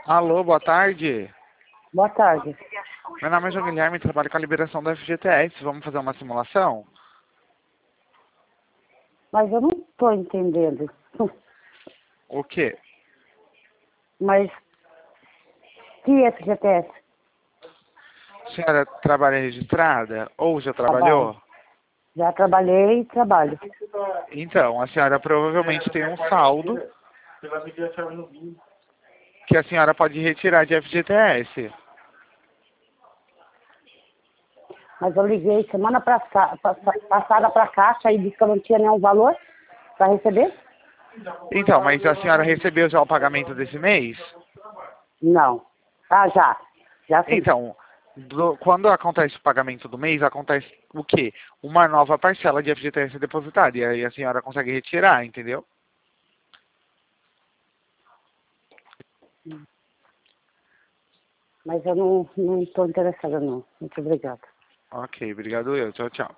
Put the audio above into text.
Alô, boa tarde. Boa tarde. Meu nome é João Guilherme, trabalho com a liberação do FGTS. Vamos fazer uma simulação? Mas eu não estou entendendo. O quê? Mas que FGTS? A senhora trabalha registrada ou já Trabalho. trabalhou? Já trabalhei e trabalho. Então, a senhora provavelmente tem um saldo que a senhora pode retirar de FGTS. Mas eu liguei semana passada para a Caixa e disse que eu não tinha nenhum valor para receber? Então, mas a senhora recebeu já o pagamento desse mês? Não. Ah, já. Já sim. Então, quando acontece o pagamento do mês, acontece o quê? Uma nova parcela de FGTS depositada. E aí a senhora consegue retirar, entendeu? Mas eu não estou interessada, não. Muito obrigada. Ok, obrigado eu. Tchau, tchau.